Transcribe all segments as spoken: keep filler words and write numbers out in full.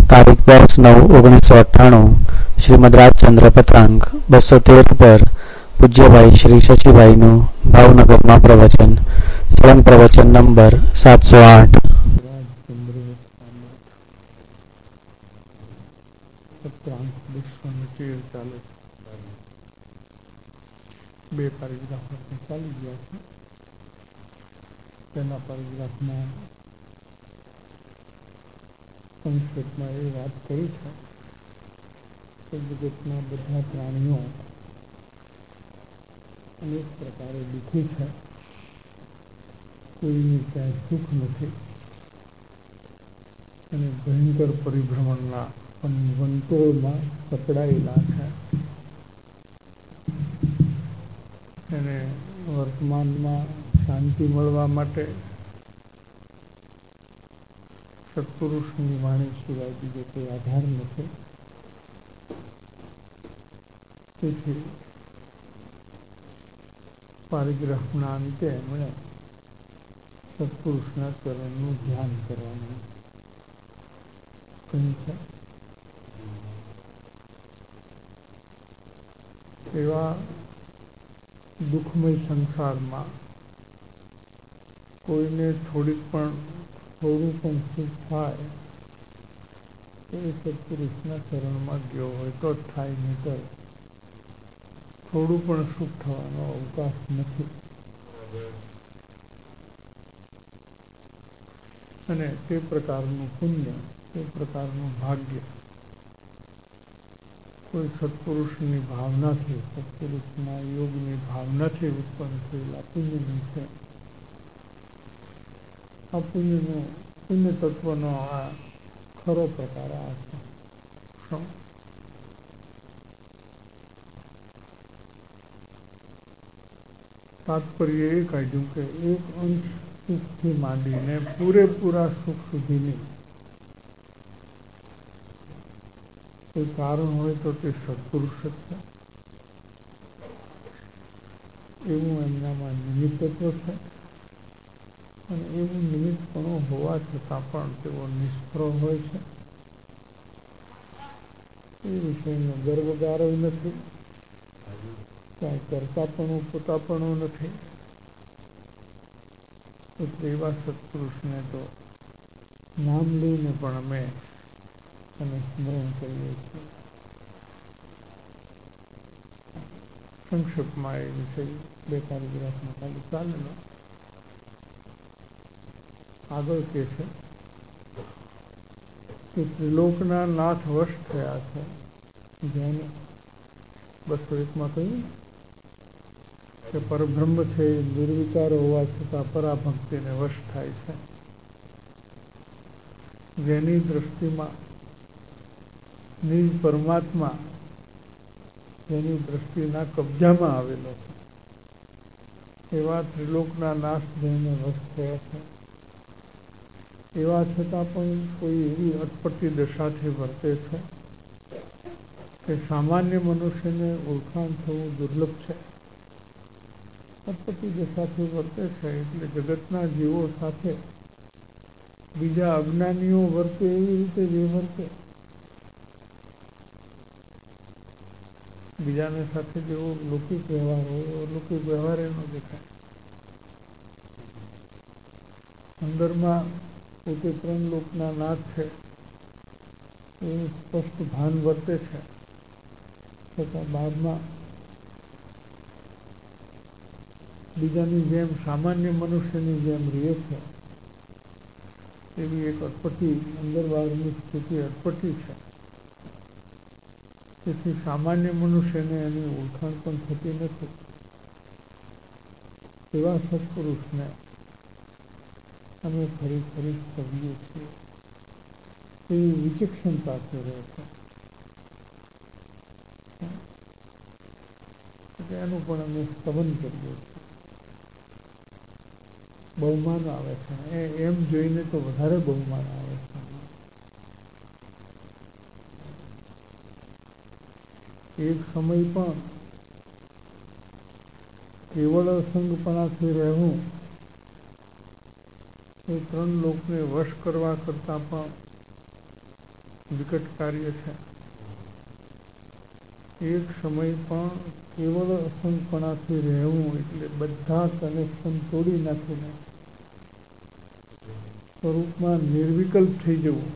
તારીખ દસ નવ ઓગણીસો અઠ્ઠાણું શ્રીમદ રાજચંદ્ર પત્રાંક બસો તેર પર પૂજ્યભાઈ શ્રી શશીભાઈનું ભાવનગરમાં પ્રવચન. સળંગ પ્રવચન નંબર સાતસો આઠ. બે પેરેગ્રાફ ચાલી ગયા છે. તેના પેરેગ્રાફમાં સંક્ષેપમાં એ વાત કરી છે કે જગતના બધા પ્રાણીઓ અનેક પ્રકારે દુઃખી છે. કોઈને ક્યાંય સુખ નથી અને ભયંકર પરિભ્રમણના વંટોળમાં પકડાયેલા છે. એને વર્તમાનમાં શાંતિ મળવા માટે સત્પુરુષની વાણી સિવાય બીજો કોઈ આધાર નથી. તેથી પારિગ્રાફના અંતે એમણે સત્પુરુષના ચરણનું ધ્યાન કરવાનું કહ્યું છે. એવા દુઃખમય સંસારમાં કોઈને થોડીક પણ થોડું પણ સુખ થાય તો એ સત્પુરુષના ચરણમાં ગયો હોય તો જ થાય, નહીં તો થોડું પણ સુખ થવાનો અવકાશ નથી. અને તે પ્રકારનું પુણ્ય, તે પ્રકારનું ભાગ્ય કોઈ સત્પુરુષની ભાવનાથી, સત્પુરુષના યોગની ભાવનાથી ઉત્પન્ન થયેલા પુણ્યનું છે. આ પુણ્યનો પુણ્ય તત્વનો આ ખરો પ્રકાર આ છે. તાત્પર્ય એ કાઢ્યું કે એક અંશ સુખથી માંડીને પૂરેપૂરા સુખ સુધીની કોઈ કારણ હોય તો તે સત્પુરુષ જ છે. એવું એમનામાં નિમિત્તત્વ છે અને એવું નિમિત્તપણું હોવા છતાં પણ તેઓ નિષ્ફળ હોય છે. એ વિષયનો ગર્વગારો નથી, કાંઈ કરતાપણું પોતાપણું નથી. એટલે એવા સત્પુરુષને તો નામ લઈને પણ અમે અને સ્મરણ કરીએ છીએ. સંક્ષેપમાં એ વિષય બે પેરેગ્રાફમાં ખાલી ચાલેલો. આગળ કે છે કે ત્રિલોકના નાથ વશ થયા છે. જેને બસો એકમાં કહ્યું કે પરબ્રહ્મ છે એ નિર્વિકાર હોવા છતાં પરાભક્તિને વશ થાય છે. જેની દ્રષ્ટિમાં નિજ પરમાત્મા જેની દ્રષ્ટિના કબજામાં આવેલો છે એવા ત્રિલોકના નાશ જેને વશ થયા છે. એવા છતાં પણ કોઈ એવી અટપટી દશાથી વર્તે છે કે સામાન્ય મનુષ્યને ઓળખાણ થવું દુર્લભ છે. અટપટી દશાથી વર્તે છે એટલે જગતના જીવો સાથે બીજા અજ્ઞાનીઓ વર્તે એવી રીતે જે વર્તે, બીજાને સાથે જેવો લૌકિક વ્યવહાર હોય એવો લૌકિક વ્યવહાર એનો દેખાય. અંદરમાં પોતે ત્રણ લોકના નાથ છે એવું સ્પષ્ટ ભાન વર્તે છે, છતાં બહારમાં બીજાની જેમ સામાન્ય મનુષ્યની જેમ રહે છે. એવી એક અટપટી અંદર બહારની સ્થિતિ અટપટી છે. તેથી સામાન્ય મનુષ્યને એની ઓળખાણ પણ થતી નથી. એવા સત્પુરુષને અમે ફરી ફરી સ્તવીએ છીએ. એવી વિચક્ષણતાથી રહે છે. એનું પણ અમે સ્તવન કરીએ છીએ. બહુમાન આવે છે એ એમ જોઈને તો વધારે બહુમાન આવે છે. એક સમય પણ કેવળ અસંગપણાથી રહેવું એ ત્રણ લોકને વશ કરવા કરતાં પણ વિકટ કાર્ય છે. એક સમય પણ કેવળ અસંગપણાથી રહેવું એટલે બધા કનેક્શન તોડી નાખીને સ્વરૂપમાં નિર્વિકલ્પ થઈ જવું,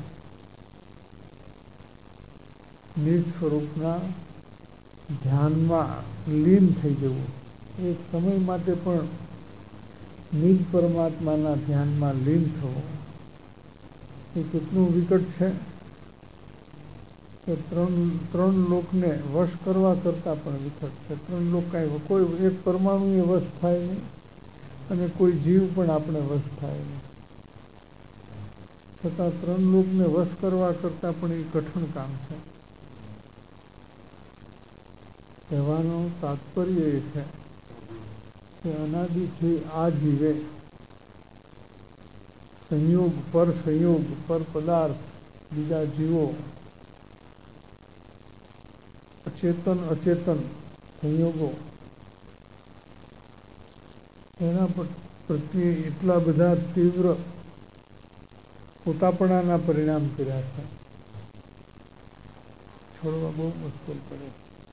નિજ સ્વરૂપના ધ્યાનમાં લીન થઈ જવું. એક સમય માટે પણ નિજ પરમાત્માના ધ્યાનમાં લીન થવું એ કેટલું વિકટ છે કે ત્રણ ત્રણ લોકને વશ કરવા કરતાં પણ વિકટ છે. ત્રણ લોક કાંઈ કોઈ એક પરમાણુ એ વશ થાય નહીં અને કોઈ જીવ પણ આપણે વશ થાય નહીં, છતાં ત્રણ લોકને વશ કરવા કરતાં પણ એ કઠણ કામ છે. કહેવાનું તાત્પર્ય એ છે કે અનાદિથી આ જીવે સંયોગ પર સંયોગ પર પદાર્થ, બીજા જીવો, અચેતન અચેતન સંયોગો, એના પ્રત્યે એટલા બધા તીવ્ર પોતાપણાના પરિણામ કર્યા છે, છોડવા બહુ મુશ્કેલ પડે.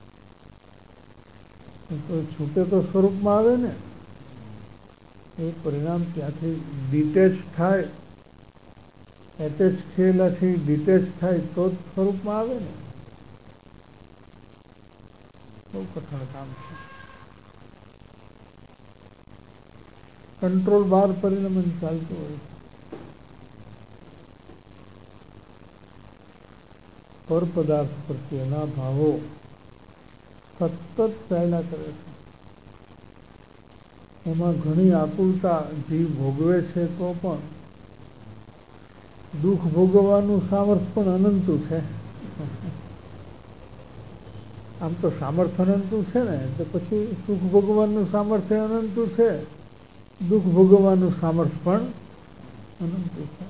તો છૂટે તો સ્વરૂપમાં આવે ને, એ પરિણામ ત્યાંથી ડિટેચ થાય, એટેચ થયેલાથી ડિટેચ થાય તો જ સ્વરૂપમાં આવે ને. બહુ કઠણ કામ છે. કંટ્રોલ બહાર પરિણમન ચાલતું હોય છે. પર પદાર્થ પ્રત્યેના ભાવો સતત ચાલ્યા કરે છે. એમાં ઘણી આકુલતા જીવ ભોગવે છે તો પણ દુઃખ ભોગવવાનું સામર્થ્ય પણ અનંતું છે. આમ તો સામર્થ્ય અનંતું છે ને, તો પછી સુખ ભોગવવાનું સામર્થ્ય અનંતું છે, દુઃખ ભોગવવાનું સામર્થ્ય પણ અનંતું છે.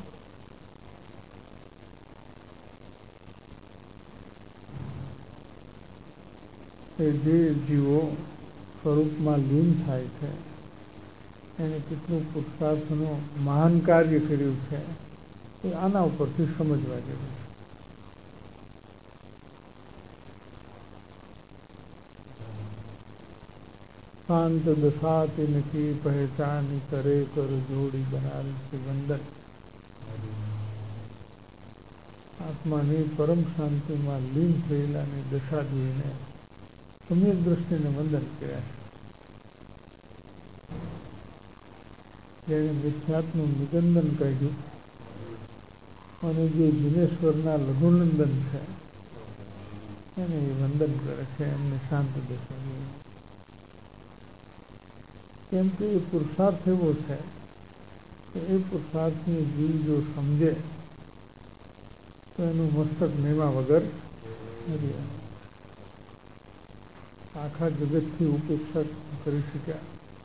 એ જે જીવો સ્વરૂપમાં લીન થાય છે એને કેટલું પુરુષાર્થનું મહાન કાર્ય કર્યું છે એ આના ઉપરથી સમજવા જેવું છે. શાંત દશાતી નકી પહેચાની કરે કર જોડી બનાવી છે વંદન. આત્માની પરમ શાંતિમાં લીન થયેલાની દશા જોઈને સમ્યક દ્રષ્ટિને વંદન કર્યા છે. જેણે મિથ્યાત્મનું નિગંદન કાઢ્યું અને જે જીનેશ્વરના લઘુનંદન છે એને એ વંદન કરે છે, એમને શાંત દશા જોઈને. કેમ કે એ પુરુષાર્થ એવો છે કે એ પુરુષાર્થની જીવ જો સમજે તો એનું મસ્તક નેમા વગર નથી. આખા જગતથી ઉપેક્ષા કરી શક્યા.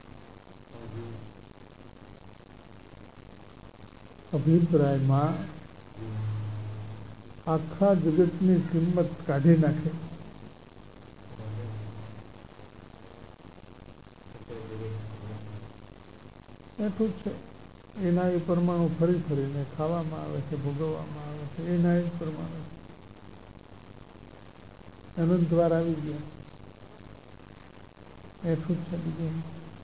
અભિપ્રાયમાં આખા જગતની કિંમત કાઢી નાખે. એટલું જ છે. એના એ પરમાણુ ફરી ફરીને ખાવામાં આવે છે, ભોગવવામાં આવે છે. એના એ પરમાણુ અનંત વાર આવી ગયા. એટલું જ છે, બીજું.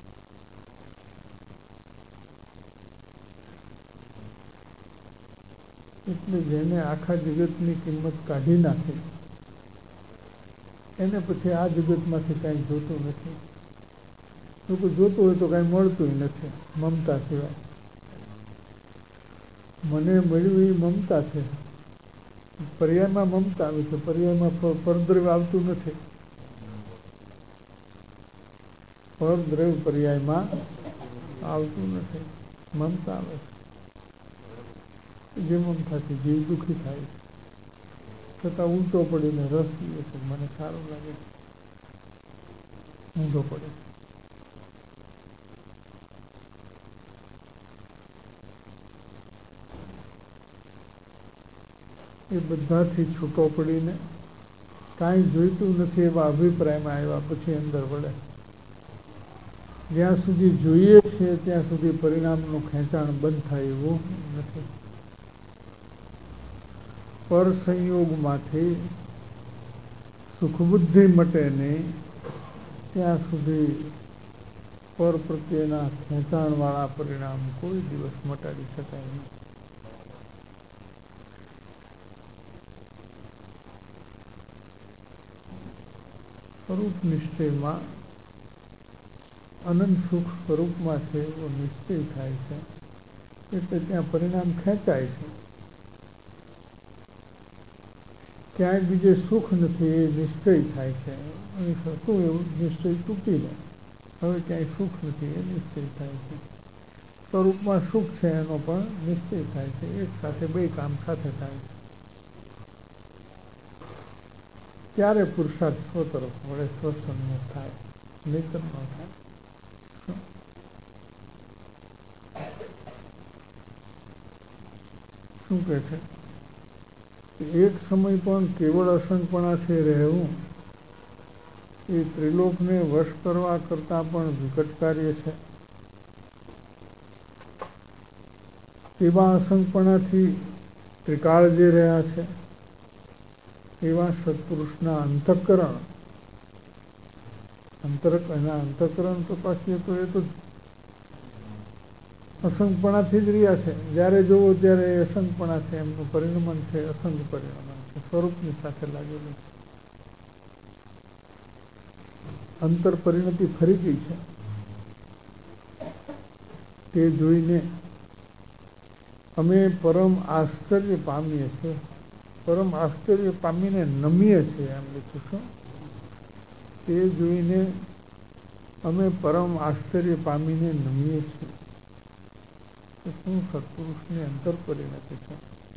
એટલે જેને આખા જગતની કિંમત કાઢી નાખી એને પછી આ જગતમાંથી કાંઈ જોતું નથી. જો કોઈ જોતું હોય તો કાંઈ મળતું નથી મમતા સિવાય. મને મળ્યું એ મમતા છે. પર્યાયમાં મમતા આવે છે, પર્યાયમાં પરદ્રવ્ય આવતું નથી. પરદ્રવ્ય પર્યાયમાં આવતું નથી, મમતા આવે છે. જે મમતાથી જીવ દુઃખી થાય છે, છતાં ઉલટો પડીને રસ પીએ છે. મને સારું લાગે છે, ઊંધો પડે. એ બધાથી છૂટો પડીને કાંઈ જોઈતું નથી એવા અભિપ્રાયમાં આવ્યા પછી અંદર વળે. જ્યાં સુધી જોઈએ છે ત્યાં સુધી પરિણામનું ખેંચાણ બંધ થાય એવું નથી. પર સંયોગમાંથી સુખબુદ્ધિ મટે નહીં ત્યાં સુધી પર પ્રત્યેના ખેંચાણવાળા પરિણામ કોઈ દિવસ મટાડી શકાય નહીં. સ્વરૂપ નિશ્ચયમાં અનંત સુખ સ્વરૂપમાં છે એવો નિશ્ચય થાય છે, એટલે ત્યાં પરિણામ ખેંચાય છે. ક્યાંય બીજે સુખ નથી એ નિશ્ચય થાય છે. શું એવું નિશ્ચય તૂટીને હવે ક્યાંય સુખ નથી એ નિશ્ચય થાય છે. સ્વરૂપમાં સુખ છે એનો પણ નિશ્ચય થાય છે. એક સાથે બે કામ સાથે થાય છે. ત્યારે પુરુષાર્થ સ્વ તરફ વળે, સ્વસન્મુખ થાય, નિતર ન થાય. શું કહે છે? એક સમય પણ કેવળ અસંગપણાથી રહેવું એ ત્રિલોકને વશ કરવા કરતાં પણ વિકટ કાર્ય છે. એવા અસંગપણાથી ત્રિકાળ જે રહ્યા છે એવા સત્પુરુષના અંતઃકરણ અંતર એના અંતઃકરણ તપાસીએ તો એ તો અસંગપણાથી જ રહ્યા છે. જ્યારે જોવો ત્યારે એ અસંગપણા છે, એમનું પરિણમન છે અસંગ પરિણમન છે, સ્વરૂપની સાથે લાગેલું છે. અંતર પરિણતિ ફરી ગઈ છે. તે જોઈને અમે પરમ આશ્ચર્ય પામીએ છીએ. પરમ આશ્ચર્ય પામીને નમીએ છીએ એમ લખ્યું છું. તે જોઈને અમે પરમ આશ્ચર્ય પામીને નમીએ છીએ. શું સત્પુરુષની અંતર પરિણતિ છે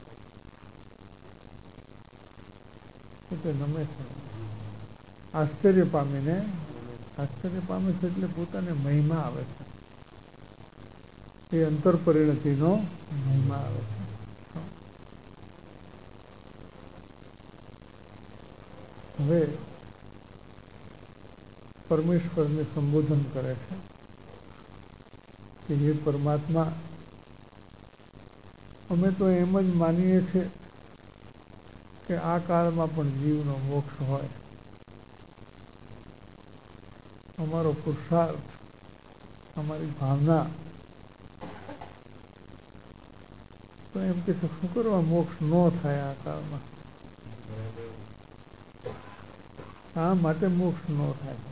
એટલે નમે છે. આશ્ચર્ય પામીને આશ્ચર્ય પામે છે એટલે પોતાને મહિમા આવે છે. એ અંતર પરિણતિનો મહિમા આવે છે. હવે પરમેશ્વરને સંબોધન કરે છે કે હે પરમાત્મા, અમે તો એમ જ માનીએ છીએ કે આ કાળમાં પણ જીવનો મોક્ષ હોય. અમારો પુરુષાર્થ, અમારી ભાવના તો એમ કે શું કરવા મોક્ષ ન થાય આ કાળમાં, શા માટે મોક્ષ ન થાય?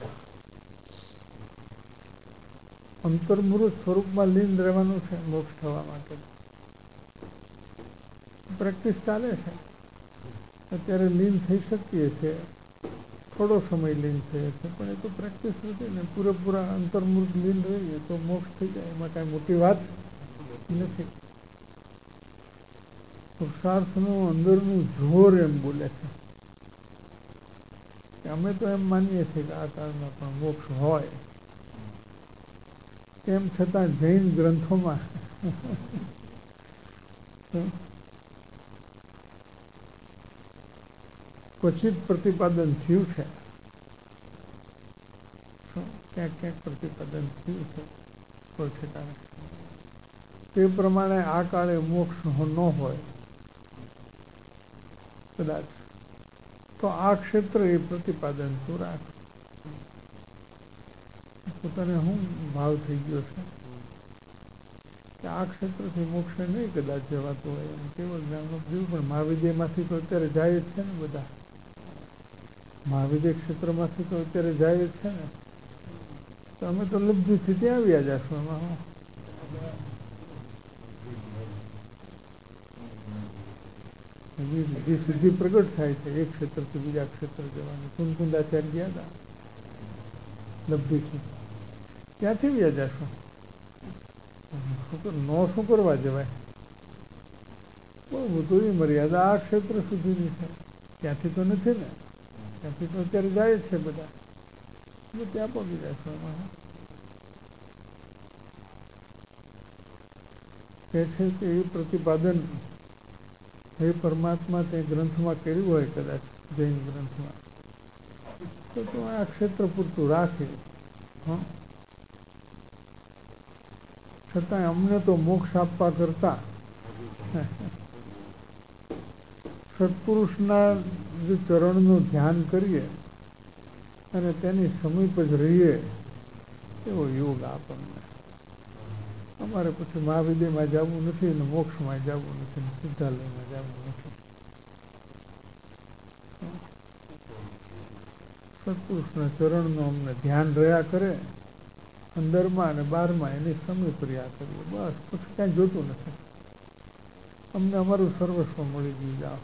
અંતર્મુહૂર્ત સ્વરૂપમાં લીન રહેવાનું છે મોક્ષ થવા માટે. પ્રેક્ટિસ ચાલે છે. અત્યારે લીન થઈ શકીએ છીએ, થોડો સમય લીન થઈએ છીએ, પણ એ તો પ્રેક્ટિસ નથી ને. પૂરેપૂરા અંતર્મુહૂર્ત લીન રહીએ તો મોક્ષ થઈ જાય, એમાં કાંઈ મોટી વાત નથી. પુરુષાર્થનું અંદરનું જોર એમ બોલે છે કે અમે તો એમ માનીએ છીએ કે આ કાળમાં પણ મોક્ષ હોય. તેમ છતાં જૈન ગ્રંથોમાં ક્વચિત પ્રતિપાદન થયું છે, ક્યાંક ક્યાંક પ્રતિપાદન થયું છે કોઈ ઠેકાણે. તે પ્રમાણે આ કાળે મોક્ષ ન હોય કદાચ તો આ ક્ષેત્ર એ પ્રતિપાદન તું રાખ. પોતાને શું ભાવ થઈ ગયો છે કે આ ક્ષેત્રથી મોક્ષે નહીં કદાચ જવાતું હોય એમ કેવળ જ્ઞાનનો જીવ. પણ મહાવિદ્યમાંથી તો અત્યારે જાય જ છે ને બધા. મહાવિદ્ય ક્ષેત્રમાંથી તો અત્યારે જાય જ છે ને. તો અમે તો લબ્ધિથી ત્યાં આવ્યા જશું. એમાં હું જે સિદ્ધિ પ્રગટ થાય છે એક ક્ષેત્રથી બીજા ક્ષેત્ર જવાની. કુંદકુંદાચાર્ય ગયા હતા લબ્ધિથી, ત્યાંથી વ્યા જશું. ન શું કરવા જવાય? બહુ બધું મર્યાદા આ ક્ષેત્ર સુધીની છે, ત્યાંથી તો નથી ને. ત્યાંથી તો અત્યારે જાય જ છે બધા, ત્યાં પહોંચી જશું. એમાં કહે છે કે એ પ્રતિપાદન હે પરમાત્મા તે ગ્રંથમાં કર્યું હોય કદાચ, જૈન ગ્રંથમાં, તો તું આ ક્ષેત્ર પૂરતું રાખે. હા, છતાં અમને તો મોક્ષ આપવા કરતા સત્પુરુષના જે ચરણનું ધ્યાન કરીએ અને તેની સમીપ જ રહીએ એવો યોગ આપણને. અમારે પછી મહાવિદ્યમાં જવું નથી ને મોક્ષમાં જવું નથી ને સિદ્ધાલયમાં જવું નથી. સત્પુરુષના ચરણનું અમને ધ્યાન રહ્યા કરે, અંદરમાં અને બહારમાં એની સમીપ રહ્યા કરીએ, બસ પછી કાંઈ જોતું નથી. અમને અમારું સર્વસ્વ મળી ગયું. જાઓ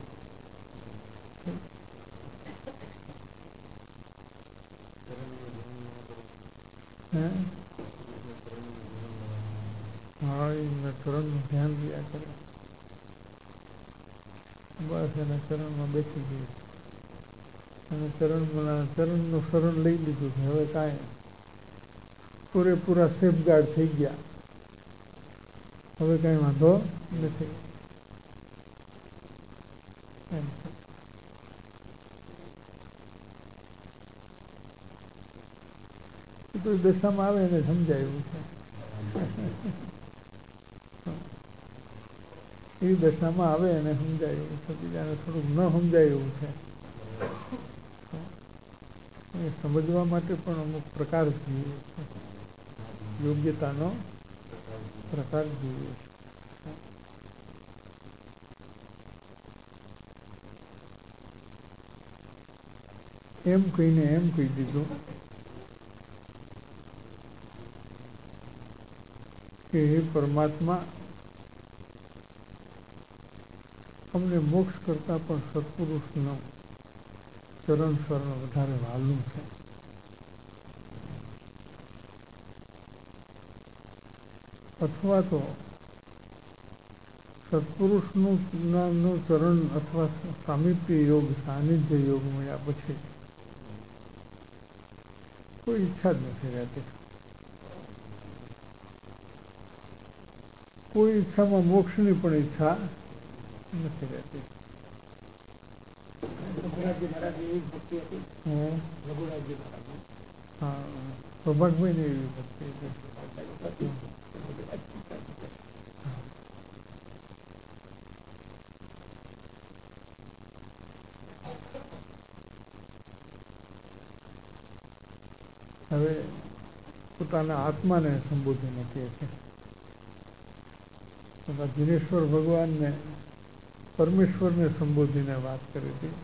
હે હા, એના ચરણનું ધ્યાન રહ્યા કરે, બસ એના ચરણમાં બેસી ગયું અને ચરણમાં ચરણનું શરણ લઈ લીધું છે. હવે કાંઈ પૂરેપૂરા સેફગાર્ડ થઈ ગયા, હવે કાંઈ વાંધો નથી. તો દશામાં આવે એને સમજાયું છે, એ દશામાં આવે એને સમજાયું છે, બીજાને થોડુંક ન સમજાય એવું છે. એ સમજવા માટે પણ અમુક પ્રકાર જોઈએ છે, યોગ્યતાનો પ્રકાર જોઈએ છે. એમ કહીને એમ કહી દીધું કે હે પરમાત્મા, અમને મોક્ષ કરતાં પણ સત્પુરુષનું ચરણ શરણ વધારે વહાલું છે. અથવા તો સત્પુરુષનું નું ચરણ અથવા સામીપ્ય યોગ, સાનિધ્ય યોગ મળ્યા પછી કોઈ ઈચ્છા જ નથી રહેતી. કોઈ ઈચ્છામાં મોક્ષની પણ ઈચ્છા નથી રહેતી. હા, સૌભાગભાઈ ને એવી ભક્તિ હતી. હવે પોતાના આત્માને સંબોધીને કહે છે. દિનેશ્વર ભગવાનને પરમેશ્વરને સંબોધીને વાત કરી હતી,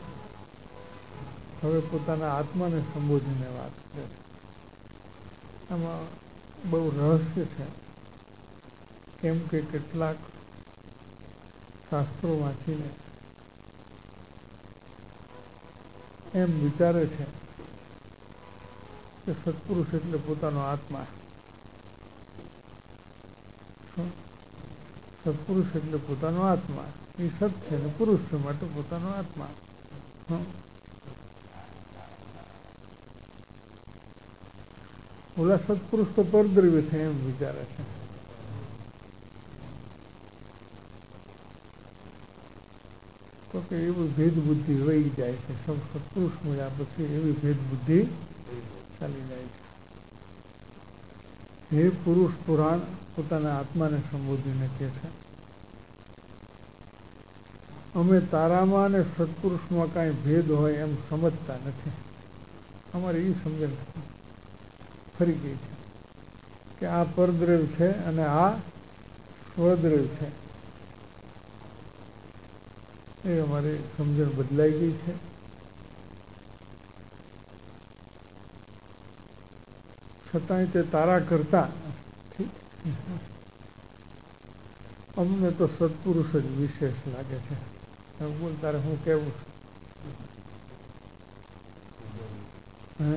હવે પોતાના આત્માને સંબોધીને વાત કરે છે. આમાં બહુ રહસ્ય છે, કેમ કે કેટલાક શાસ્ત્રો વાંચીને એમ વિચારે છે કે સત્પુરુષ એટલે પોતાનો આત્મા, સત્પુરુષ એટલે પોતાનો આત્મા, એ સત છે ને પુરુષ છે માટે પોતાનો આત્મા. ઓલા સત્પુરુષ તો પરદ્રવ્ય છે એમ વિચારે છે. તો કે એવી ભેદ બુદ્ધિ વહી જાય છે, સબ સત્પુરુષ મળ્યા પછી એવી ભેદ બુદ્ધિ ચાલી જાય છે. હે પુરુષ પુરાણ પોતાના આત્માને સંબોધીને કહે છે, અમે તારામાં અને સત્પુરુષમાં કાંઈ ભેદ હોય એમ સમજતા નથી. અમારે એ સમજણ ફરી ગઈ છે કે આ પરદ્રવ છે અને આ સ્વદ્રવ છે, એ અમારી સમજણ બદલાઈ ગઈ છે. છતાંય તે તારા કરતા અમને તો સત્પુરુષ જ વિશેષ લાગે છે. બોલ તારે હું કેવું હે?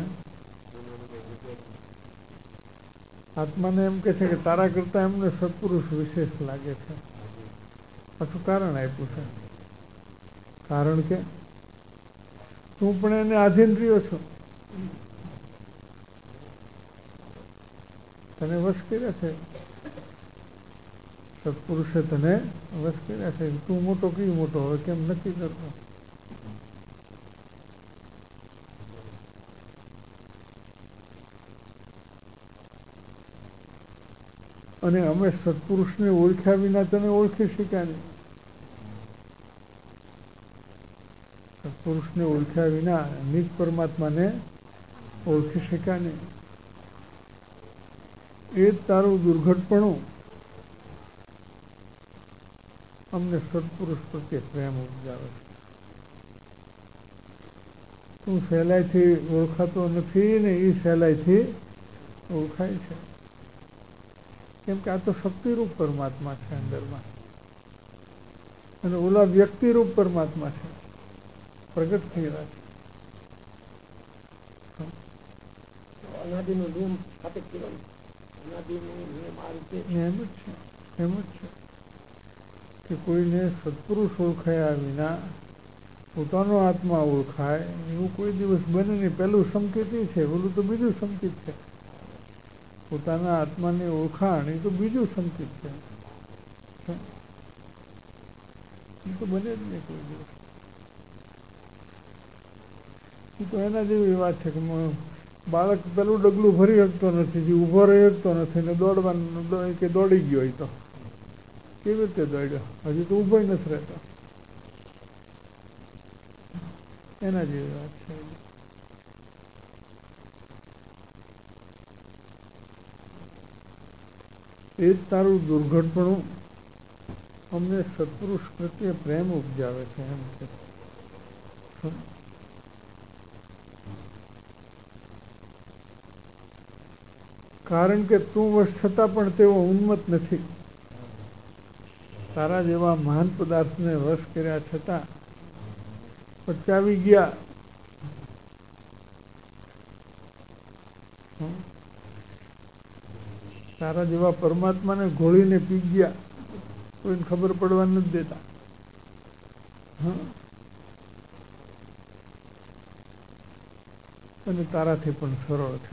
આત્માને એમ કે છે કે તારા કરતા એમને સત્પુરુષ વિશેષ લાગે છે. પાછું કારણ આપ્યું છે, કારણ કે તું પણ એને આધીન રહ્યો છો, તને વશ કર્યા છે, સત્પુરુષે તને વશ કર્યા છે. તું મોટો કઈ મોટો હવે કેમ નક્કી કરતો? અને અમે સત્પુરુષને ઓળખ્યા વિના તને ઓળખી શક્યા નહીં. સત્પુરુષને ઓળખ્યા વિના નિજ પરમાત્માને ઓળખી શક્યા નહીં. એ જ તારું દુર્ઘટપણું અમને સત્પુરુષ પ્રત્યે પ્રેમ ઉપજાવે છે. તું સહેલાઈથી ઓળખાતો નથી ને એ સહેલાઈથી ઓળખાય છે. કેમ કે આ તો શક્તિરૂપ પરમાત્મા છે અંદરમાં, અને ઓલા વ્યક્તિરૂપ પરમાત્મા છે, પ્રગટ થયેલા છે. અનાદિનો નિયમ સ્થાપિત કર્યો, અનાદિનો નિયમ આ રીતે એમ જ છે. એમ જ છે કે કોઈને સત્પુરુષ ઓળખાયા વિના પોતાનો આત્મા ઓળખાય એવું કોઈ દિવસ બને નહીં. પહેલું સંકેત એ છે, ઓલું તો બીજું સંકેત છે. પોતાના આત્માની ઓળખાણ એ તો બીજું સંકેત છે. એ તો બને જ નહીં કોઈ દિવસ. એ તો એના જેવી વાત છે કે બાળક પેલું ડગલું ભરી શકતો નથી, જે ઊભો રહી શકતો નથી ને દોડવાનું કે દોડી ગયો. એ તો કેવી રીતે દોડ્યો? હજી તો ઊભો નથી રહેતો. એના જેવી વાત છે. એ જ તારું દુર્ઘટપણું અમને સત્પુરુષ પ્રત્યે પ્રેમ ઉપજાવે છે. એમ કે કારણ કે તું વશ છતાં પણ તેઓ ઉન્મત્ત નથી. તારા જેવા મહાન પદાર્થને વશ કર્યા છતાં પચાવી ગયા. તારા જેવા પરમાત્માને ઘોળીને પી ગયા, કોઈને ખબર પડવા નથી દેતા. અને તારાથી પણ સરળ છે.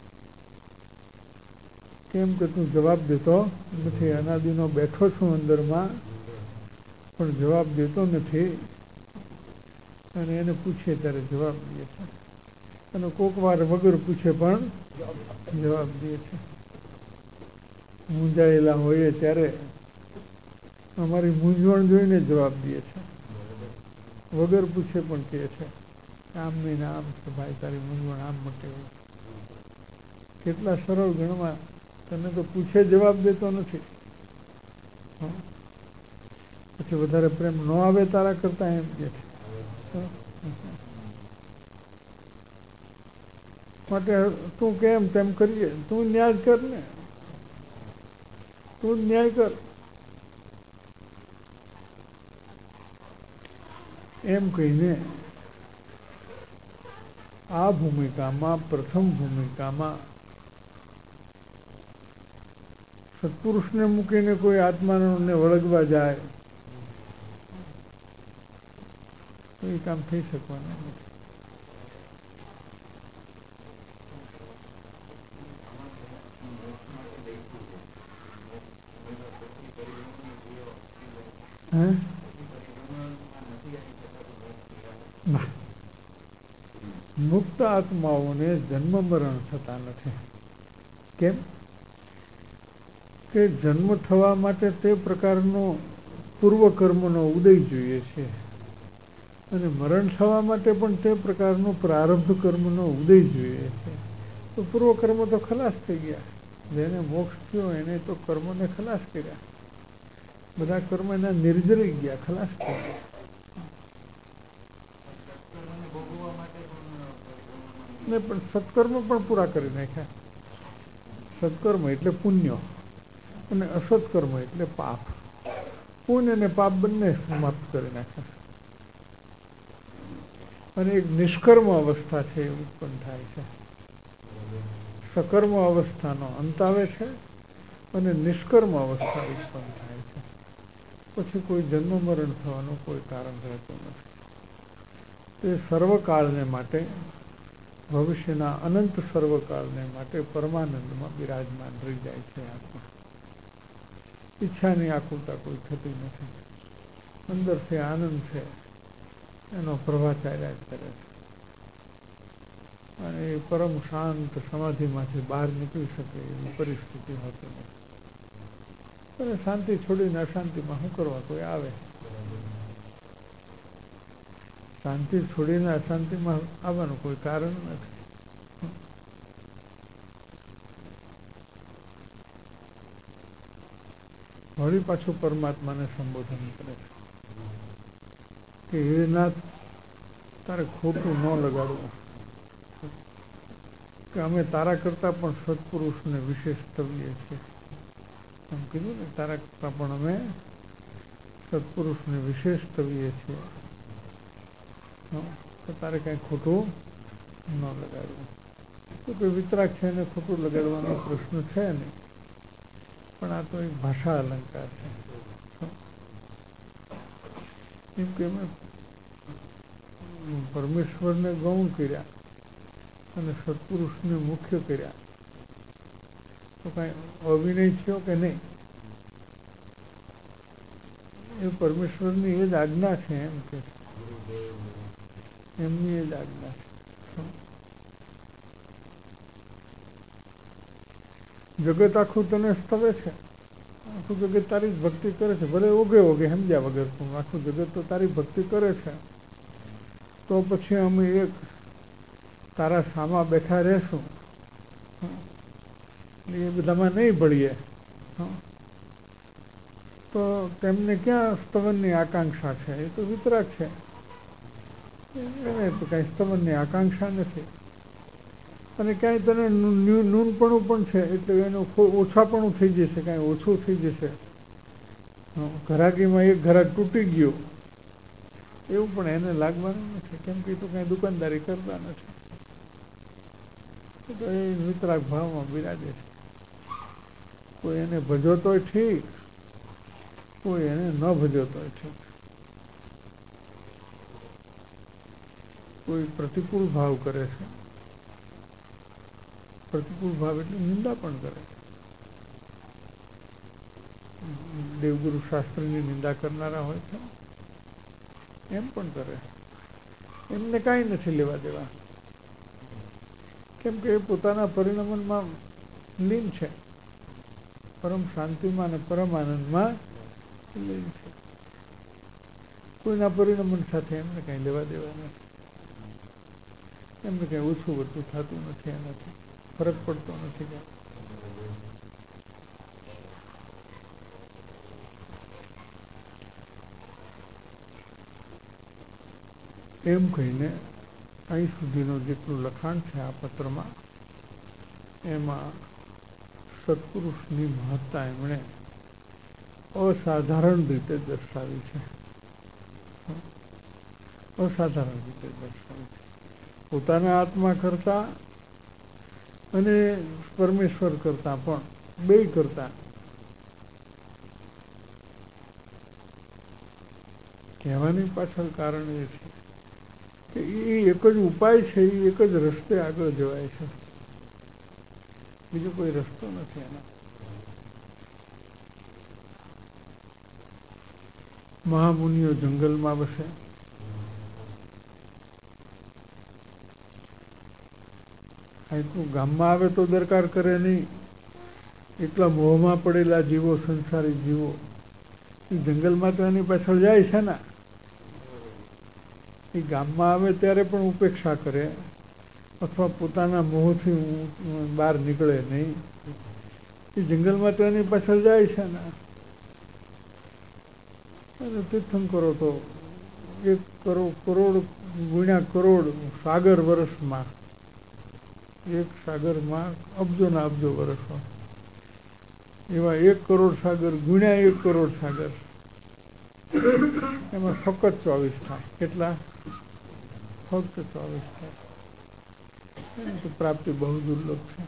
કેમ કે તું જવાબ દેતો નથી. અનાદિનો બેઠો છું અંદરમાં, પણ જવાબ દેતો નથી. અને એને પૂછીએ ત્યારે જવાબ દે છે, અને કોક વાર વગર પૂછે પણ જવાબ દે છે. મૂંઝાયેલા હોઈએ ત્યારે અમારી મૂંઝવણ જોઈને જવાબ દે છે, વગર પૂછે પણ કહે છે આમ નહીં આમ છે ભાઈ, તારી મૂંઝવણ આમ મટે. કેટલા સરળ ગણવા. તને તો પૂછે જવાબ દેતો નથી. પછી વધારે પ્રેમ ન આવે તારા કરતા, એમ કે છે. માટે તું કેમ તેમ કરીએ, તું ન્યાય કર ને, તું ન્યાય કર એમ કહીને આ ભૂમિકામાં, પ્રથમ ભૂમિકામાં સત્પુરુષને મૂકીને કોઈ આત્માને વળગવા જાય તો એ કામ થઈ શકવાનું નથી. હે મુક્ત આત્માઓને જન્મ મરણ થતા નથી. કેમ કે જન્મ થવા માટે તે પ્રકારનો પૂર્વકર્મનો ઉદય જોઈએ છે, અને મરણ થવા માટે પણ તે પ્રકારનો પ્રારબ્ધ કર્મનો ઉદય જોઈએ છે. તો પૂર્વકર્મ તો ખલાસ થઈ ગયા. જેને મોક્ષ થયો એને તો કર્મોને ખલાસ કર્યા. બધા કર્મ એના નિર્જરી ગયા, ખલાસ થઈ ગયા. ને પણ સત્કર્મ પણ પૂરા કરી નાખ્યા. સત્કર્મ એટલે પુણ્ય, અને અસત્કર્મ એટલે પાપ. પુણ્ય અને પાપ બંને સમાપ્ત કરી નાખ્યા. અને એક નિષ્કર્મ અવસ્થા છે એ ઉત્પન્ન થાય છે. સકર્મ અવસ્થાનો અંત આવે છે અને નિષ્કર્મ અવસ્થા ઉત્પન્ન થાય છે. પછી કોઈ જન્મ મરણ થવાનું કોઈ કારણ રહેતું નથી. તે સર્વકાળને માટે, ભવિષ્યના અનંત સર્વકાળને માટે પરમાનંદમાં બિરાજમાન રહી જાય છે. આત્મા ઈચ્છાની આકુલતા કોઈ થતી નથી. અંદરથી આનંદ છે એનો પ્રવાહ ચાલ્યા જ કરે છે, અને એ પરમ શાંત સમાધિમાંથી બહાર નીકળી શકે એવી પરિસ્થિતિ હોતી નથી. અને શાંતિ છોડીને અશાંતિમાં શું કરવા કોઈ આવે? શાંતિ છોડીને અશાંતિમાં આવવાનું કોઈ કારણ નથી. વળી પાછું પરમાત્માને સંબોધન કરે છે કે હે નાથ, તારે ખોટું ન લગાડવું, કે અમે તારા કરતાં પણ સત્પુરુષને વિશેષ તવીએ છીએ. એમ કીધું ને, તારા કરતાં પણ અમે સત્પુરુષને વિશેષ તવીએ છીએ, તો તારે કાંઈ ખોટું ન લગાડવું. તો કોઈ વિતરાગ છે એને ખોટું લગાડવાનો પ્રશ્ન છે નહીં, પણ આ તો એક ભાષા અલંકાર છે. એમ કે અમે પરમેશ્વરને ગૌણ કર્યા અને સત્પુરુષને મુખ્ય કર્યા, તો કાંઈ અવિનય થયો કે નહીં? એ પરમેશ્વરની એ જ આજ્ઞા છે. એમ કે એમની એ જ આજ્ઞા છે. જગત આખું તને સ્તવે છે, આખું જગત તારી જ ભક્તિ કરે છે, ભલે ઓગે ઓગે સમજ્યા વગર, પણ આખું જગત તો તારી ભક્તિ કરે છે. તો પછી અમે એક તારા સામા બેઠા રહેશું, એ બધામાં નહીં ભળીએ, તો તેમને ક્યાં સ્તવનની આકાંક્ષા છે? એ તો વિતરાગ છે, એને તો કાંઈ સ્તવનની આકાંક્ષા નથી. અને ક્યાંય તને નૂનપણું પણ છે, એટલે એનું ઓછાપણું થઈ જશે, કાંઈ ઓછું થઈ જશે. ઘરાકીમાં એક ઘરાક તૂટી ગયું એવું પણ એને લાગવાનું નથી, કેમ કે તો કાંઈ દુકાનદારી કરતા નથી. તો એ વિતરાગ ભાવમાં બિરાજે છે. કોઈ એને ભજવતોય ઠીક, કોઈ એને ન ભજવતોય ઠીક. કોઈ પ્રતિકૂળ ભાવ કરે છે, પ્રતિકૂળ ભાવ એટલે નિંદા પણ કરે. દેવગુરુ શાસ્ત્રીની નિંદા કરનારા હોય છે, એમ પણ કરે. એમને કાંઈ નથી લેવા દેવા, કેમ કે એ પોતાના પરિણમનમાં લીન છે, પરમ શાંતિમાં અને પરમ આનંદમાં લીન છે. કોઈના પરિણમન સાથે એમને કાંઈ લેવા દેવા નથી, એમને કાંઈ ઓછું વધતું થતું નથી, એનાથી ફરક પડતો નથી. કાંઈ એમ કહીને અહીં સુધીનું જેટલું લખાણ છે આ પત્રમાં, એમાં સત્પુરુષની મહત્તા એમણે અસાધારણ રીતે દર્શાવી છે. અસાધારણ રીતે દર્શાવી છે. પોતાના આત્મા કરતા અને પરમેશ્વર કરતા પણ, બે કરતા કહેવાની પાછળ કારણ એ છે કે એ એક જ ઉપાય છે, એ એક જ રસ્તે આગળ જવાય છે, બીજો કોઈ રસ્તો નથી એના. મહામુનિઓ જંગલમાં વસે, આટલું ગામમાં આવે તો દરકાર કરે નહીં. એટલા મોહમાં પડેલા જીવો, સંસારી જીવો, એ જંગલમાં તો એની પાછળ જાય છે ને. એ ગામમાં આવે ત્યારે પણ ઉપેક્ષા કરે, અથવા પોતાના મોહથી બહાર નીકળે નહીં. એ જંગલમાં તો એની પાછળ જાય છે ને. અને તીર્થંકરો તો એક કરોડ કરોડ ગુણ્યા કરોડ સાગર વર્ષમાં, એક સાગરમાં અબજોના અબજો વર્ષો, એવા એક કરોડ સાગર ગુણ્યા એક કરોડ સાગર, એમાં ફક્ત ચોવીસ થાય. કેટલા? ફક્ત ચોવીસ થાય. એની તો પ્રાપ્તિ બહુ દુર્લભ છે,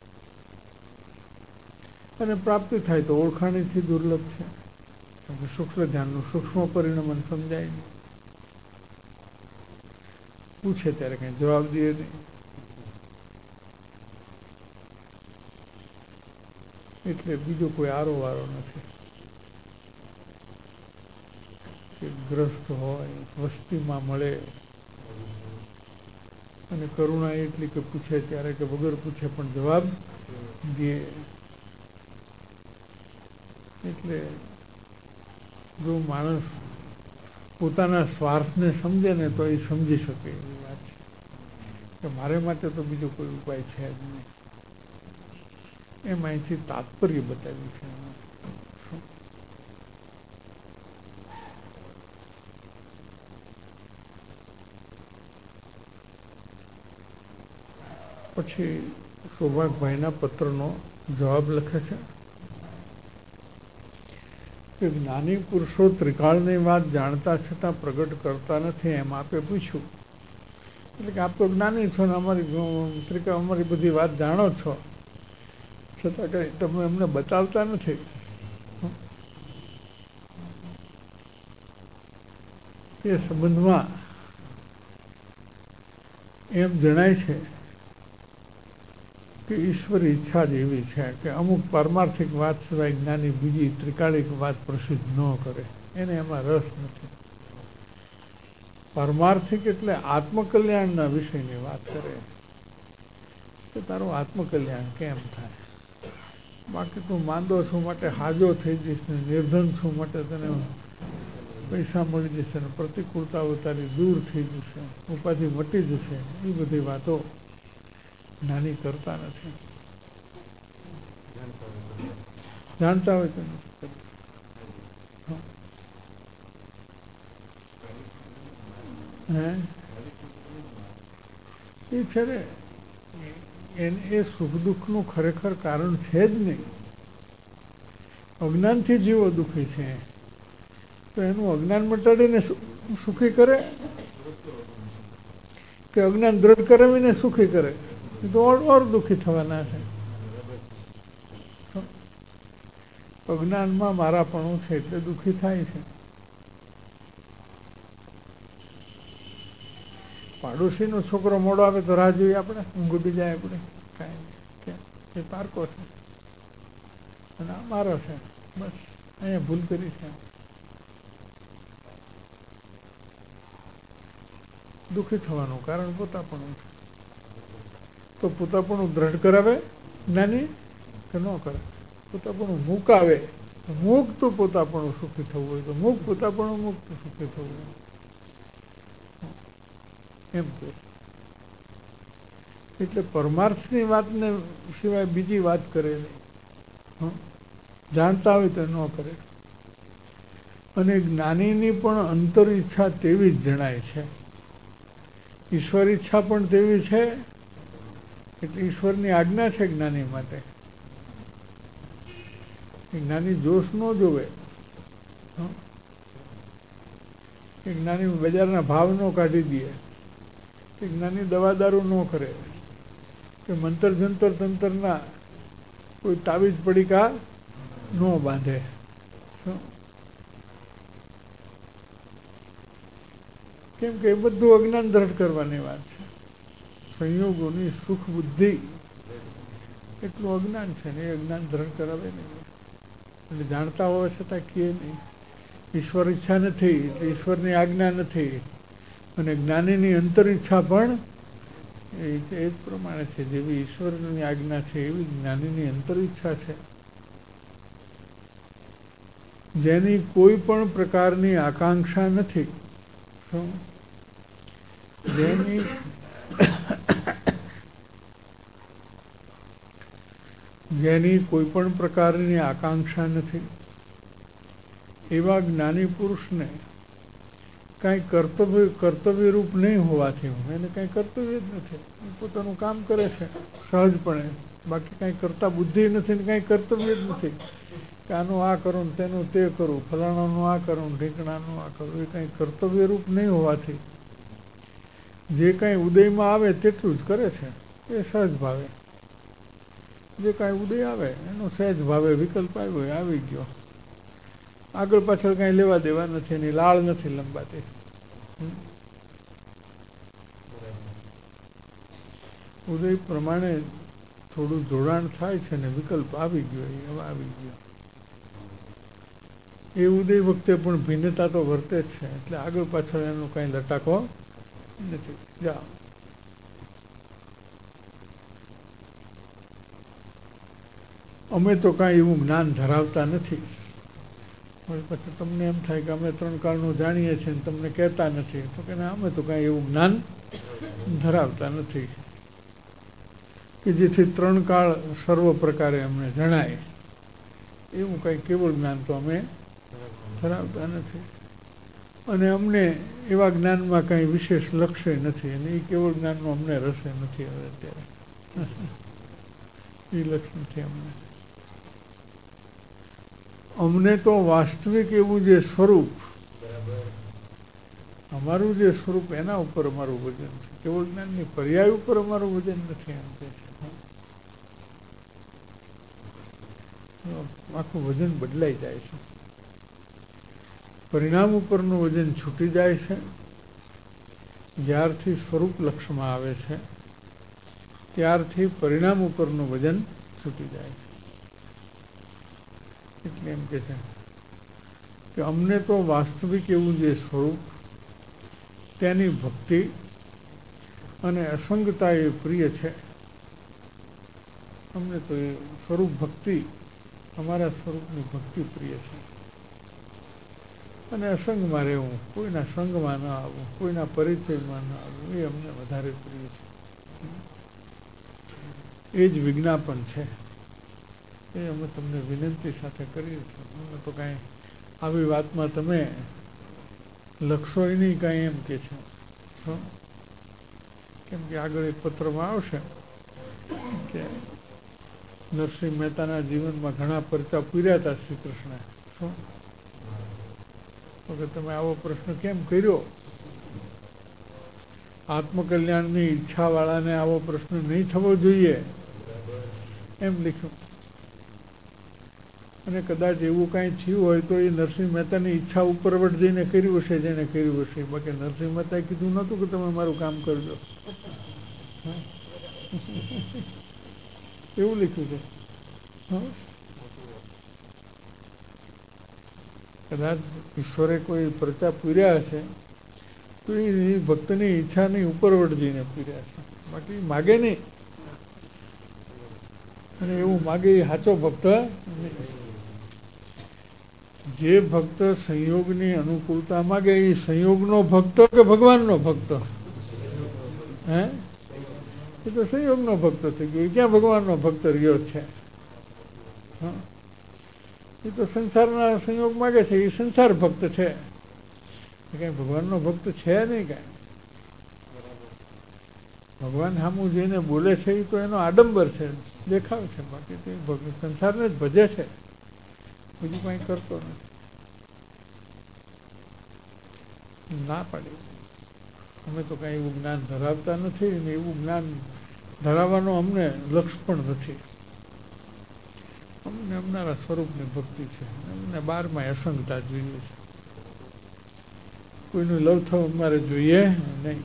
અને પ્રાપ્તિ થાય તો ઓળખાણીથી દુર્લભ છે. સૂક્ષ્મ ધ્યાનનું સૂક્ષ્મ પરિણમન સમજાય નહીં. પૂછે ત્યારે કઈ જવાબ દે નહીં. એટલે બીજો કોઈ આરો વારો નથી કે ગ્રસ્ત હોય, વસ્તીમાં મળે, અને કરુણા એટલી કે પૂછે ત્યારે કે વગર પૂછે પણ જવાબ દે. એટલે જો માણસ પોતાના સ્વાર્થને સમજે ને તો એ સમજી શકે એવી વાત છે કે મારે માટે તો બીજો કોઈ ઉપાય છે જ નહીં. એમ અહીંથી તાત્પર્ય બતાવ્યું છે. પછી સૌભાગભાઈના પત્રનો જવાબ લખે છે કે જ્ઞાની પુરુષો ત્રિકાળની વાત જાણતા છતાં પ્રગટ કરતા નથી એમ આપે પૂછ્યું. એટલે કે આપ તો જ્ઞાની છો ને અમારી ત્રિકાળ અમારી બધી વાત જાણો છો, છતાં કંઈ તમે એમને બતાવતા નથી. તે સંબંધમાં એમ જણાય છે કે ઈશ્વર ઈચ્છા જ એવી છે કે અમુક પારમાર્થિક વાત સિવાય જ્ઞાની બીજી ત્રિકાળિક વાત પ્રસિદ્ધ ન કરે. એને એમાં રસ નથી. પારમાર્થિક એટલે આત્મકલ્યાણના વિષયની વાત કરે કે તારું આત્મકલ્યાણ કેમ થાય. બાકી તું માંદો છું માટે હાજો થઈ જઈશ ને, નિર્ધન છું માટે તને પૈસા મળી જશે ને, પ્રતિકૂળતાઓ તારી દૂર થઈ જશે, ઉપાધિ મટી જશે, એ બધી વાતો જ્ઞાની કરતા નથી. જાણતા હોય તો હે એ છે ને એને એ સુખ દુઃખનું ખરેખર કારણ છે જ નહીં. અજ્ઞાનથી જીવો દુઃખી છે તો એનું અજ્ઞાન મટાડીને સુખી કરે કે અજ્ઞાન દ્રઢ કરાવીને સુખી કરે તો ઓર દુઃખી થવાના છે. અજ્ઞાનમાં મારાપણું છે એટલે દુઃખી થાય છે. પાડોશીનો છોકરો મોડો આવે તો રાહ જોઈએ આપણે, ઊંઘ ઉડી જાય આપણે, કાંઈ એ પારકો છે અને આ મારો છે, બસ અહીંયા ભૂલ કરી છે. દુઃખી થવાનું કારણ પોતાપણું છે. તો પોતાપણું દ્રઢ કરાવે જ્ઞાની કે ન કરે? પોતાપણું મુકાવે. મુક્ત પોતાપણું સુખી થવું હોય તો મુક્ત પોતાપણું મુક્ત સુખી થવું હોય એમ કે. એટલે પરમાર્થની વાતને સિવાય બીજી વાત કરે નહીં. જાણતા હોય તો ન કરે. અને જ્ઞાનીની પણ અંતર ઈચ્છા તેવી જ જણાય છે. ઈશ્વર ઈચ્છા પણ તેવી છે એટલે ઈશ્વરની આજ્ઞા છે જ્ઞાની માટે. જ્ઞાની જોશ ન જોવે, કે જ્ઞાની બજારના ભાવ ન કાઢી દે, કે જ્ઞાની દવા દારૂ ન કરે, કે મંતર જંતર તંતરના કોઈ તાવીજ પડીકા ન બાંધે. કેમ કે એ બધું અજ્ઞાન દ્રઢ કરવાની વાત છે. સંયોગોની સુખ બુદ્ધિ એટલું અજ્ઞાન છે ને એ અજ્ઞાન દ્રઢ કરાવે નહીં. એટલે જાણતા હોવા છતાં કહે નહીં. ઈશ્વર ઈચ્છા નથી એટલે ઈશ્વરની આજ્ઞા નથી. અને જ્ઞાનીની અંતર ઈચ્છા પણ એ જ પ્રમાણે છે. જેવી ઈશ્વરની આજ્ઞા છે એવી જ્ઞાનીની અંતર ઈચ્છા છે, જેની કોઈ પણ પ્રકારની આકાંક્ષા નથી. જેની જેની કોઈ પણ પ્રકારની આકાંક્ષા નથી એવા જ્ઞાની પુરુષને કાંઈ કર્તવ્ય કર્તવ્યરૂપ નહીં હોવાથી એને કાંઈ કર્તવ્ય જ નથી. પોતાનું કામ કરે છે સહજપણે, બાકી કાંઈ કરતા બુદ્ધિ નથી ને કાંઈ કર્તવ્ય જ નથી કે આનું આ કરું તેનું તે કરું, ફલાણાનું આ કરું ઢીકણાનું આ કરું. એ કાંઈ કર્તવ્યરૂપ નહીં હોવાથી જે કાંઈ ઉદયમાં આવે તેટલું જ કરે છે. એ સહજ ભાવે જે કાંઈ ઉદય આવે એનો સહેજ ભાવે વિકલ્પ આવ્યો આવી ગયો. આગળ પાછળ કાંઈ લેવા દેવા નથી, એની લાળ નથી લંબાતી. ઉદય પ્રમાણે થોડું જોડાણ થાય છે ને વિકલ્પ આવી ગયો, હવે આવી ગયો. એ ઉદય વખતે પણ ભિન્નતા તો વર્તે જ છે, એટલે આગળ પાછળ એનો કાંઈ લટાકો નથી. જાઓ અમે તો કાંઈ એવું જ્ઞાન ધરાવતા નથી પછી તમને એમ થાય કે અમે ત્રણ કાળનું જાણીએ છીએ ને તમને કહેતા નથી, તો કે ના, અમે તો કાંઈ એવું જ્ઞાન ધરાવતા નથી કે જેથી ત્રણ કાળ સર્વ પ્રકારે અમને જણાય. એવું કંઈ કેવળ જ્ઞાન તો અમે ધરાવતા નથી, અને અમને એવા જ્ઞાનમાં કંઈ વિશેષ લક્ષ્ય નથી, અને એ કેવળ જ્ઞાનનો અમને રસે નથી હવે અત્યારે. એ લક્ષ્ય નથી અમને. અમને તો વાસ્તવિક એવું જે સ્વરૂપ, અમારું જે સ્વરૂપ, એના ઉપર અમારું વજન છે. કેવળ જ્ઞાનની પર્યાય ઉપર અમારું વજન નથી. એમ કે છે આખું વજન બદલાઈ જાય છે. પરિણામ ઉપરનું વજન છૂટી જાય છે. જ્યારથી સ્વરૂપ લક્ષમાં આવે છે ત્યારથી પરિણામ ઉપરનું વજન છૂટી જાય છે. એટલે એમ કે છે કે અમને તો વાસ્તવિક એવું જે સ્વરૂપ, તેની ભક્તિ અને અસંગતા એ પ્રિય છે. અમને તો એ સ્વરૂપ ભક્તિ, અમારા સ્વરૂપની ભક્તિ પ્રિય છે. અને અસંગમાં રહેવું, કોઈના સંગમાં ન આવવું, કોઈના પરિચયમાં ન આવવું, એ અમને વધારે પ્રિય છે. એ જ વિજ્ઞાપન છે. એ અમે તમને વિનંતી સાથે કરીએ છીએ. અમે તો કાંઈ આવી વાતમાં તમે લખશો નહીં કાંઈ, એમ કે છે. કેમ કે આગળ એક પત્રમાં આવશે કે નરસિંહ મહેતાના જીવનમાં ઘણા પરચા પૂર્યા હતા શ્રી કૃષ્ણે. શું તો કે તમે આવો પ્રશ્ન કેમ કર્યો? આત્મકલ્યાણની ઈચ્છાવાળાને આવો પ્રશ્ન નહીં થવો જોઈએ, એમ લખ્યું. અને કદાચ એવું કાંઈ થયું હોય તો એ નરસિંહ મહેતાની ઈચ્છા ઉપરવટ જઈને કર્યું હશે, જેને કર્યું હશે. બાકી નરસિંહ મહેતાએ કીધું નહોતું કે તમે મારું કામ કરજો. એવું લખ્યું છે. કદાચ ઈશ્વરે કોઈ પરચા પૂર્યા હશે તો એ ભક્તની ઈચ્છાની ઉપરવટ જઈને પૂર્યા છે, બાકી માગે નહીં. અને એવું માગે એ સાચો ભક્ત નહીં. જે ભક્ત સંયોગની અનુકૂળતા માગે એ સંયોગનો ભક્ત કે ભગવાનનો ભક્ત? હે, એ તો સંયોગનો ભક્ત થઈ ગયો. ક્યાં ભગવાનનો ભક્ત રહ્યો છે? હા, એ તો સંસારના સંયોગ માગે છે, એ સંસાર ભક્ત છે. કઈ ભગવાનનો ભક્ત છે નહીં. કાંઈ ભગવાન સામું જઈને બોલે છે એ તો એનો આડંબર છે, દેખાવ છે. બાકી તો સંસારને જ ભજે છે, બીજું કંઈ કરતો નથી. ના પાડી. અમે તો કાંઈ એવું જ્ઞાન ધરાવતા નથી, ને એવું જ્ઞાન ધરાવવાનો અમને લક્ષ્ય પણ નથી. અમને અમનારા સ્વરૂપની ભક્તિ છે. અમને બારમાં અસંગતા જોઈએ છે. કોઈનું લવ થવું અમારે જોઈએ નહીં.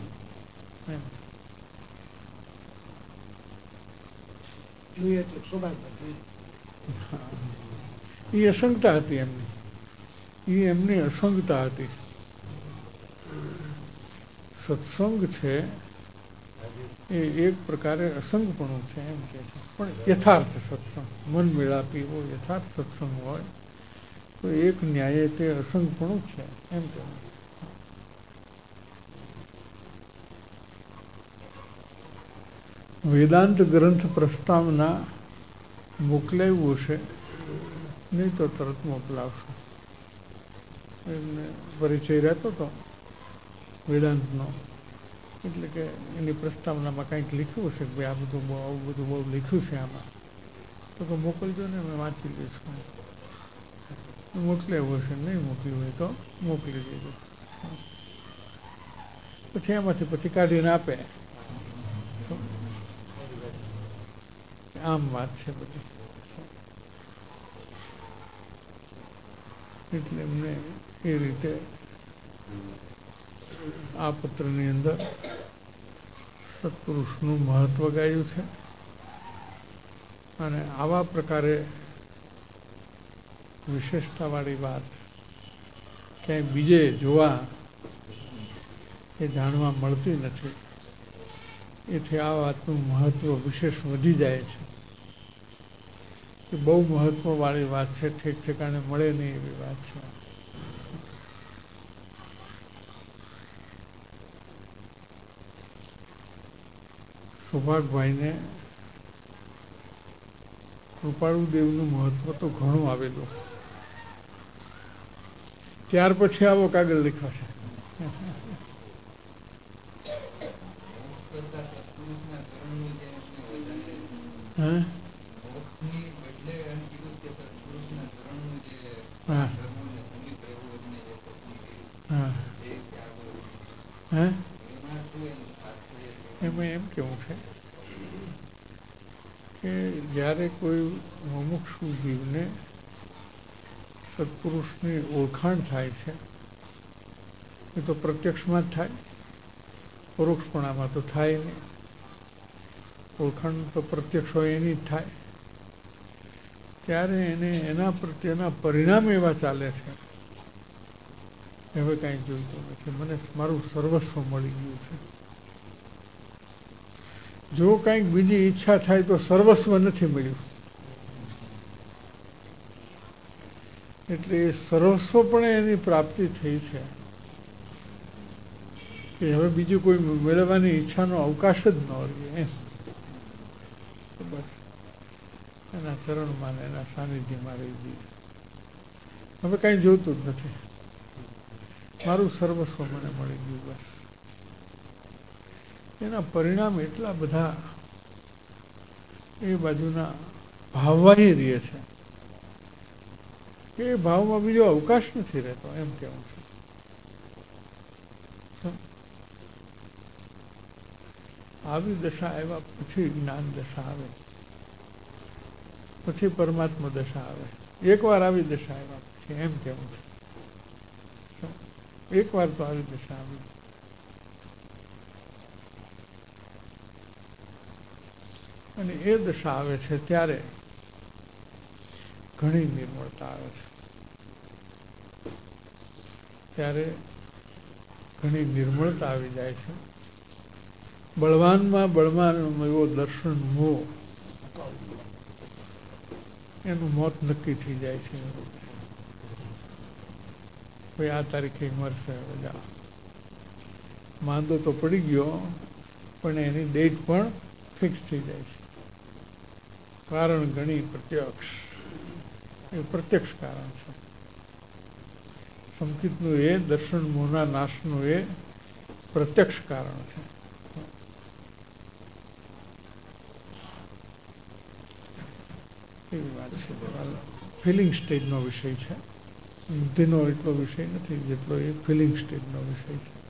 એ અસંગતા હતી એમની. એ એમની અસંગતા હતી. સત્સંગ છે એ એક પ્રકારે અસંગપણું છે, એમ કે છે. પણ યથાર્થ સત્સંગ, મન મેળાપી હોય, યથાર્થ સત્સંગ હોય તો એક ન્યાયે તે અસંગપણું છે, એમ કે. વેદાંત ગ્રંથ પ્રસ્તાવના મોકલાવ્યું હશે, નહીં તો તરત મોકલાવશો. એમને પરિચય રહેતો હતો વેદાંતનો, એટલે કે એની પ્રસ્તાવનામાં કંઈક લખ્યું હશે કે ભાઈ આ બધું બહુ આવું બધું બહુ લખ્યું છે આમાં, તો કે મોકલજો ને, અમે વાંચી લઈશું. મોકલાવ્યું હશે, નહીં મોકલ્યું હોય તો મોકલી દેજો. પછી એમાંથી પછી કાઢીને આપે. આમ વાત છે બધી. એટલે એમને એ રીતે આ પત્રની અંદર સત્પુરુષનું મહત્વ ગાયું છે. અને આવા પ્રકારે વિશેષતાવાળી વાત ક્યાંય બીજે જોવા એ જાણવા મળતી નથી. એથી આ વાતનું મહત્વ વિશેષ વધી જાય છે. એ બહુ મહત્વવાળી વાત છે, ઠેક ઠેકાણે મળે નહીં એવી વાત છે. સૌભાગભાઈને કૃપાળુદેવનું મહત્વ તો ઘણું આવેલું. ત્યાર પછી આવો કાગળ લખ્યો છે. હા હા હા હા એમાં એમ કેવું છે કે જ્યારે કોઈ મુમુક્ષુ જીવને સત્પુરુષની ઓળખાણ થાય છે એ તો પ્રત્યક્ષમાં જ થાય, પરોક્ષપણામાં તો થાય નહીં. ઓળખાણ તો પ્રત્યક્ષ હોય એની જ થાય. ત્યારે એને એના પ્રત્યેના પરિણામ એવા ચાલે છે કે હવે કાંઈ જોઈતું નથી, મને મારું સર્વસ્વ મળી ગયું છે. જો કંઈક બીજી ઈચ્છા થાય તો સર્વસ્વ નથી મળ્યું. એટલે એ સર્વસ્વ પણ એની પ્રાપ્તિ થઈ છે કે હવે બીજું કોઈ મેળવવાની ઈચ્છાનો અવકાશ જ ન રહે. બસ એના ચરણમાં ને એના સાનિધ્યમાં રહી જઈએ. હવે કાંઈ જોતું જ નથી, મારું સર્વસ્વ મને મળી ગયું. બસ એના પરિણામ એટલા બધા એ બાજુના ભાવવાહી રહે છે કે એ ભાવમાં બીજો અવકાશ નથી રહેતો, એમ કેવું છે. આવી દશા આવ્યા પછી જ્ઞાન દશા આવે, પછી પરમાત્મા દશા આવે. એકવાર આવી દશા આવ્યા પછી એમ કેવું છે. એકવાર તો આવી દશા આવી. અને એ દશા આવે છે ત્યારે ઘણી નિર્મળતા આવે છે. ત્યારે ઘણી નિર્મળતા આવી જાય છે. બળવાનમાં બળવાન એવો દર્શન મોહ, એનું મોત નક્કી થઈ જાય છે. ભાઈ આ તારીખે મરશે, બધા માંદો તો પડી ગયો પણ એની ડેટ પણ ફિક્સ થઈ જાય છે. કારણ ગણી પ્રત્યક્ષ, એ પ્રત્યક્ષ કારણ છે. સંકિતનું એ દર્શન મોહના નાશનું એ પ્રત્યક્ષ કારણ છે. એવી વાત છે. ફિલિંગ સ્ટેજનો વિષય છે, બુદ્ધિનો એટલો વિષય નથી જેટલો એ ફિલિંગ સ્ટેજનો વિષય છે.